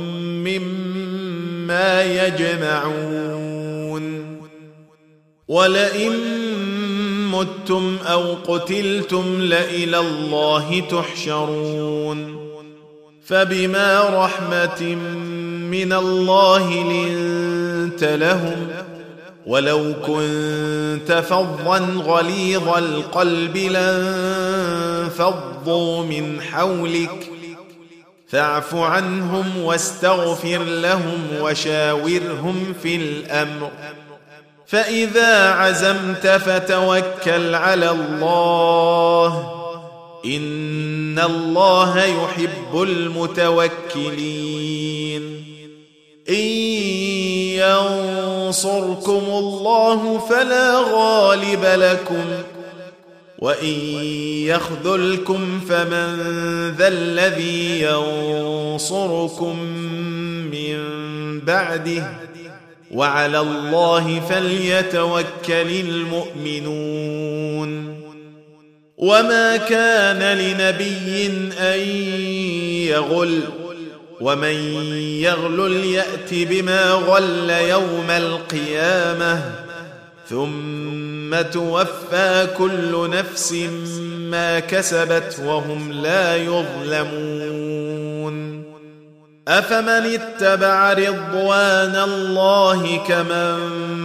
مما يجمعون ولئن متم أو قتلتم لإلى الله تحشرون فبما رحمة من الله لنت لهم ولو كنت فظا غليظ القلب لانفضوا من حولك فاعف عنهم واستغفر لهم وشاورهم في الأمر فإذا عزمت فتوكل على الله إن الله يحب المتوكلين إن ينصركم الله فلا غالب لكم وإن يخذلكم فمن ذا الذي ينصركم من بعده وعلى الله فليتوكل المؤمنون وما كان لنبي أن يغل ومن يغلل يأت بما غل يوم القيامة ثم توفى كل نفس ما كسبت وهم لا يظلمون أفمن اتبع رضوان الله كمن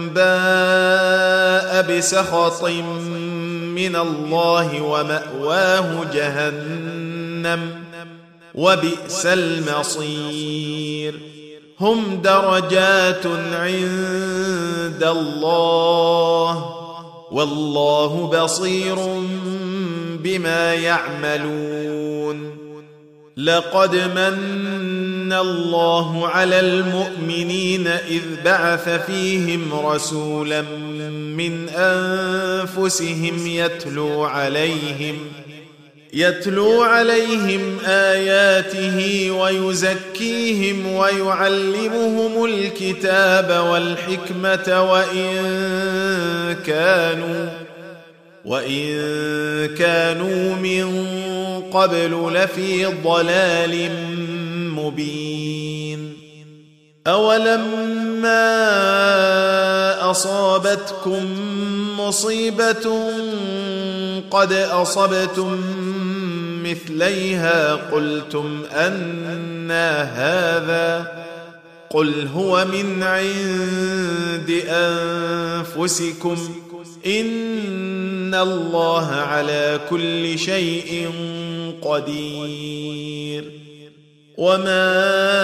باء بسخط من الله ومأواه جهنم وبئس المصير هم درجات عند الله والله بصير بما يعملون لقد من الله على المؤمنين إذ بعث فيهم رسولا من أنفسهم يتلو عليهم يتلو عليهم آياته ويزكيهم ويعلمهم الكتاب والحكمة وإن كانوا وإن كانوا من قبل لفي ضلال مبين أولما أصابتكم مصيبة قد أصبتم مثليها قلتم أنى هذا قل هو من عند أنفسكم إن الله على كل شيء قدير وما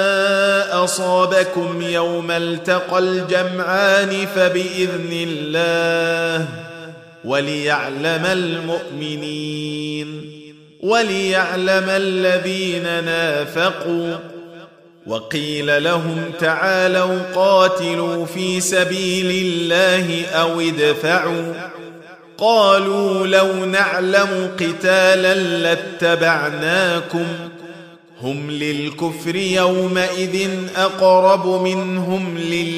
أصابكم يوم التقى الجمعان فبإذن الله وليعلم المؤمنين وليعلم الذين نافقوا وقيل لهم تعالوا قاتلوا في سبيل الله أو ادفعوا قالوا لو نعلم قتالا لاتبعناكم هم للكفر يومئذ أقرب منهم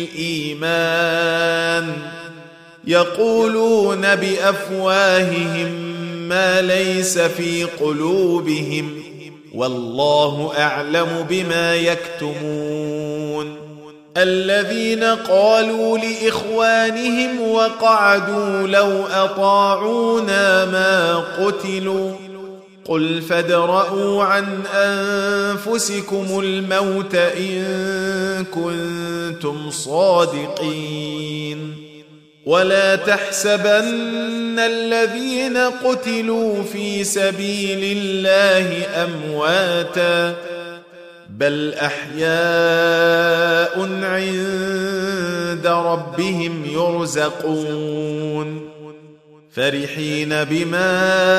للإيمان يقولون بأفواههم ما ليس في قلوبهم والله أعلم بما يكتمون الذين قالوا لإخوانهم وقعدوا لو أطاعونا ما قتلوا قل فادرءوا عن أنفسكم الموت إن كنتم صادقين ولا تحسبن الذين قتلوا في سبيل الله أمواتا بل أحياء عند ربهم يرزقون فرحين بما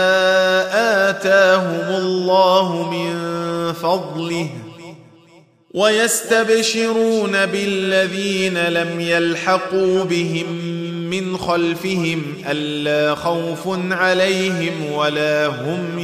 آتاهم الله من فضله ويستبشرون بالذين لم يلحقوا بهم من خلفهم ألا خوف عليهم ولا هم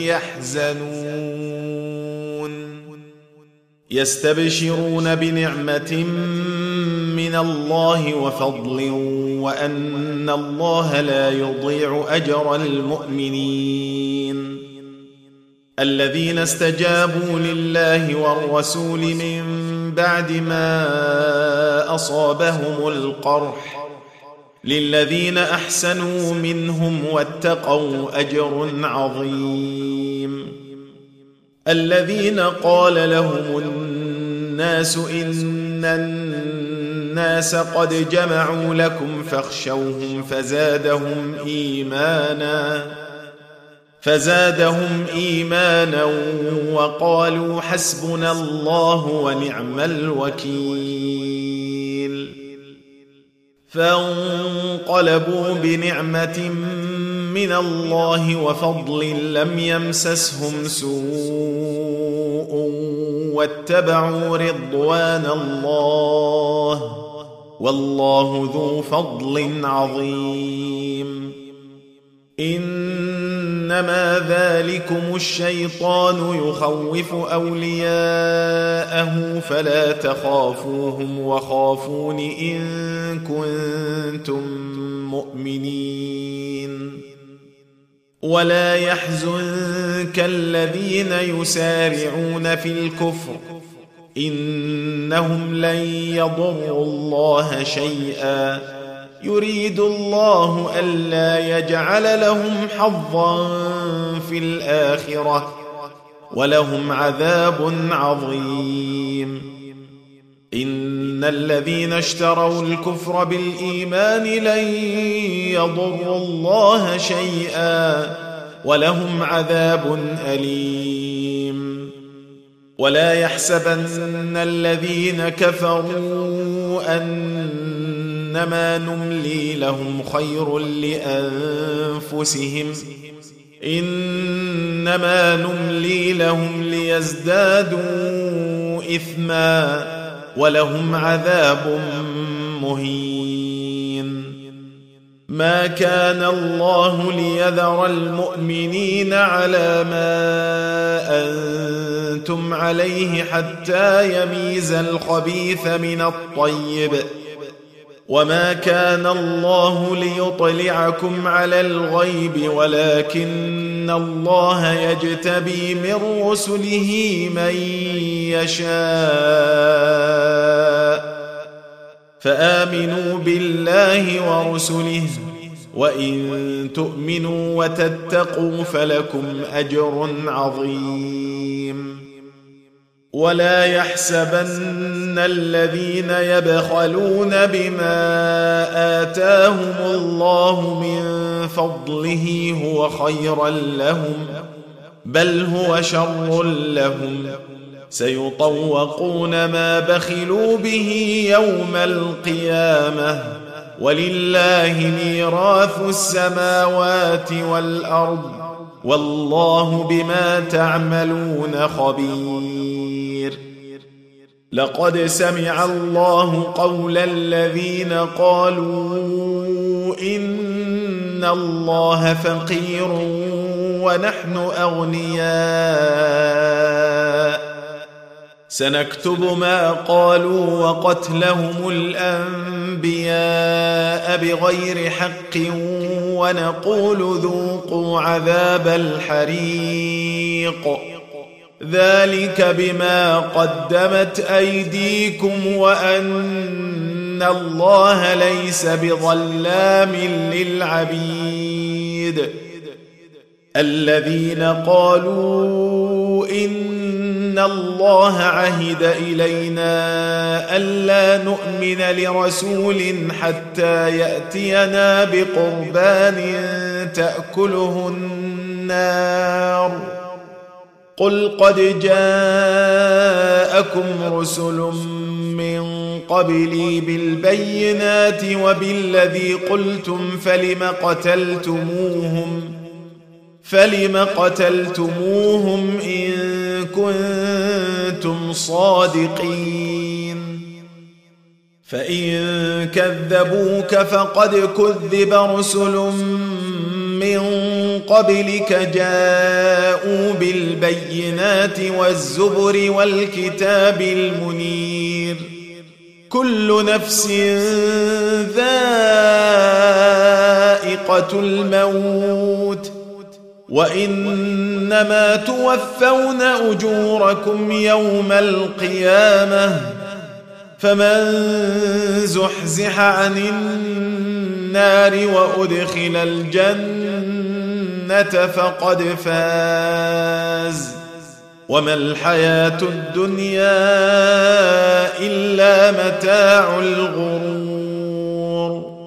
يحزنون يستبشرون بنعمة من الله وفضل وأن الله لا يضيع أجر المؤمنين الذين استجابوا لله والرسول من بعد ما أصابهم القرح للذين أحسنوا منهم واتقوا أجر عظيم الذين قال لهم الناس إن الناس قد جمعوا لكم فاخشوهم فزادهم إيمانا فزادهم إيمانا وقالوا حسبنا الله ونعم الوكيل فانقلبوا بنعمة من الله وفضل لم يمسسهم سوء واتبعوا رضوان الله والله ذو فضل عظيم إنما ذلكم الشيطان يخوف أولياءه فلا تخافوهم وخافون إن كنتم مؤمنين ولا يحزنك الذين يسارعون في الكفر إنهم لن يضروا الله شيئا يريد الله ألا يجعل لهم حظا في الآخرة ولهم عذاب عظيم إن الذين اشتروا الكفر بالإيمان لن يضروا الله شيئا ولهم عذاب أليم. ولا يحسبن الذين كفروا أنما نملي لهم خير لأنفسهم إنما نملي لهم ليزدادوا إثما ولهم عذاب مهين. ما كان الله ليذر المؤمنين على ما أنتم عليه حتى يميز الخبيث من الطيب وما كان الله ليطلعكم على الغيب ولكن الله يجتبي من رسله من يشاء فآمنوا بالله ورسله وإن تؤمنوا وتتقوا فلكم أجر عظيم. ولا يحسبن الذين يبخلون بما آتاهم الله من فضله هو خيرا لهم بل هو شر لهم سيطوقون ما بخلوا به يوم القيامة ولله ميراث السماوات والأرض والله بما تعملون خبير. لقد سمع الله قول الذين قالوا إن الله فقير ونحن أغنياء سنكتب ما قالوا وقتلهم الأنبياء بغير حق ونقول ذوقوا عذاب الحريق ذلك بما قدمت أيديكم وأن الله ليس بظلام للعبيد. الذين قالوا إن الله عهد إلينا ألا نؤمن لرسول حتى يأتينا بقربان تأكله النار قل قد جاءكم رسل من قبلي بالبينات وبالذي قلتم فلم قتلتموهم فلم قتلتموهم إن كنتم صادقين فإن كذبوك فقد كذب رسل من قبلك جاءوا بالبينات والزبر والكتاب المنير كل نفس ذائقة الموت وإنما توفون أجوركم يوم القيامة فمن زحزح عن النار وأدخل الجنة فقد فاز وما الحياة الدنيا إلا متاع الغرور.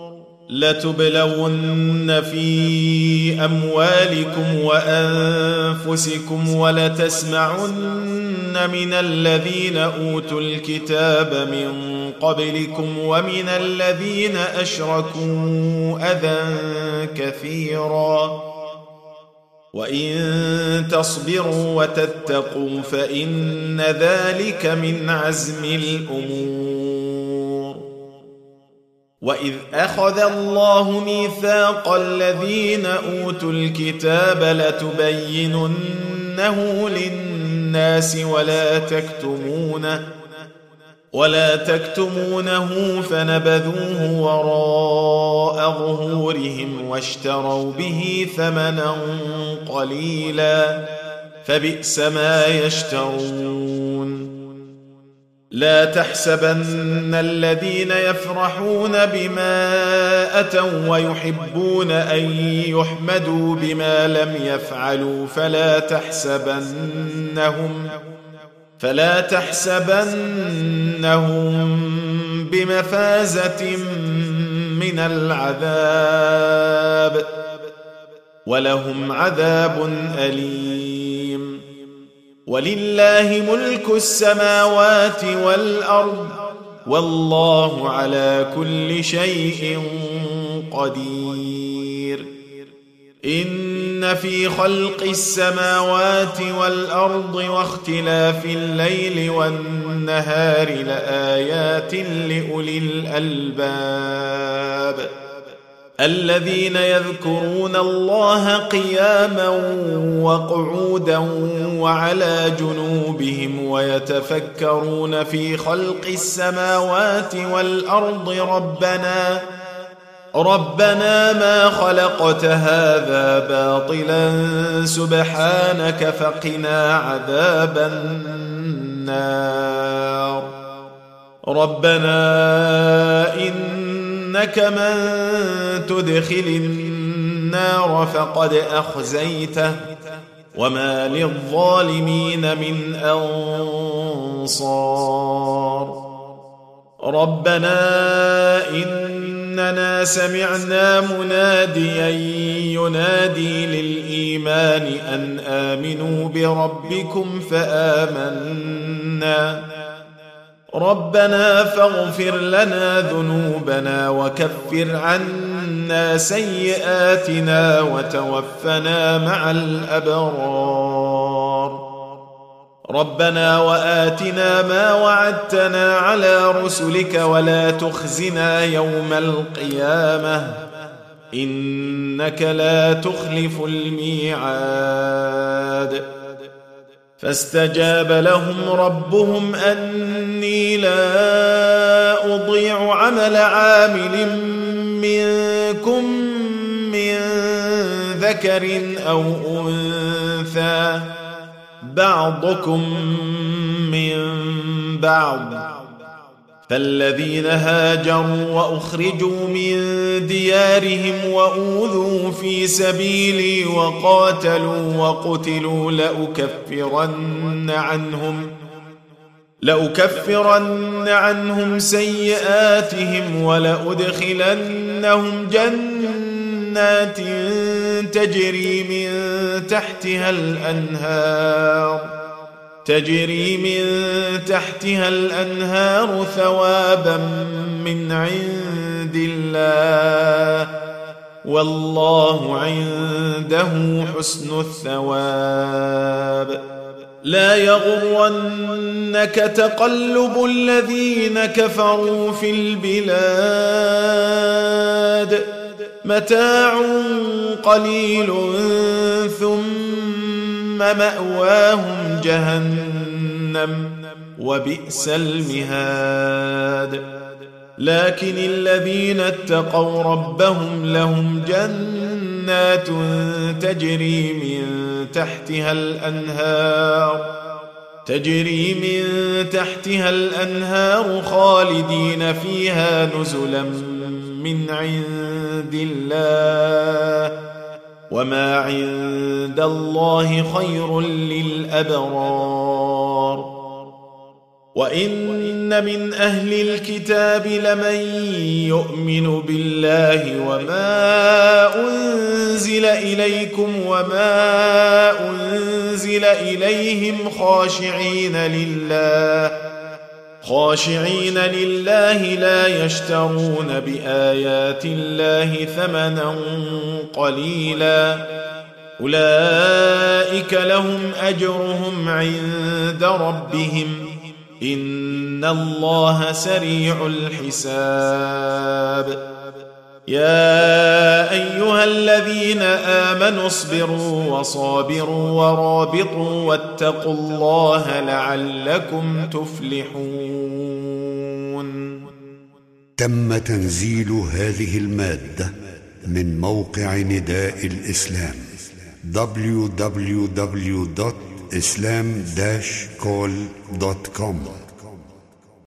لتبلون في أموالكم وأنفسكم ولتسمعن من الذين أوتوا الكتاب من قبلكم ومن الذين أشركوا أذى كثيرا وإن تصبروا وتتقوا فإن ذلك من عزم الأمور. وإذ أخذ الله ميثاق الذين أوتوا الكتاب لتبيننه للناس ولا تكتمونه ولا تكتمونه فنبذوه وراء ظهورهم واشتروا به ثمنا قليلا فبئس ما يشترون. لا تحسبن الذين يفرحون بما أتوا ويحبون أن يحمدوا بما لم يفعلوا فلا تحسبنهم فلا تحسبنهم بمفازة من العذاب ولهم عذاب أليم. ولله ملك السماوات والأرض والله على كل شيء قدير. إن في خلق السماوات والأرض واختلاف الليل والنهار لآيات لأولي الألباب الذين يذكرون الله قياما وقعودا وعلى جنوبهم ويتفكرون في خلق السماوات والأرض ربنا ربنا ما خلقت هذا باطلا سبحانك فقنا عذاب النار. ربنا إنك من تدخل النار فقد أخزيته وما للظالمين من أنصار. ربنا إننا سمعنا مناديا ينادي للإيمان أن آمنوا بربكم فآمنا ربنا فاغفر لنا ذنوبنا وكفر عنا سيئاتنا وتوفنا مع الأبرار. ربنا وآتنا ما وعدتنا على رسلك ولا تخزنا يوم القيامة إنك لا تخلف الميعاد. فاستجاب لهم ربهم أني لا أضيع عمل عامل منكم من ذكر أو أنثى بعضكم من بعض. فالذين هاجروا وأخرجوا من ديارهم وأوذوا في سبيلي وقاتلوا وقتلوا لأكفرن عنهم لأكفرن عنهم سيئاتهم ولأدخلنهم جنات تجري من تحتها الأنهار تجري من تحتها الأنهار ثوابا من عند الله والله عنده حسن الثواب. لا يغرنك تقلب الذين كفروا في البلاد متاع قليل ثم مأواهم جهنم وبئس المهاد. لكن الذين اتقوا ربهم لهم جنات تجري من تحتها الأنهار تجري من تحتها الأنهار خالدين فيها نزلا من عند الله وما عند الله خير للأبرار. وإن من أهل الكتاب لمن يؤمن بالله وما أنزل إليكم وما أنزل إليهم خاشعين لله خاشعين لله لا يشترون بآيات الله ثمنا قليلا أولئك لهم أجرهم عند ربهم إن الله سريع الحساب. يا أيها الذين آمنوا اصبروا وصابروا ورابطوا واتقوا الله لعلكم تفلحون. تم تنزيل هذه المادة من موقع نداء الإسلام دبليو دبليو دبليو دوت إسلام داش كول دوت كوم.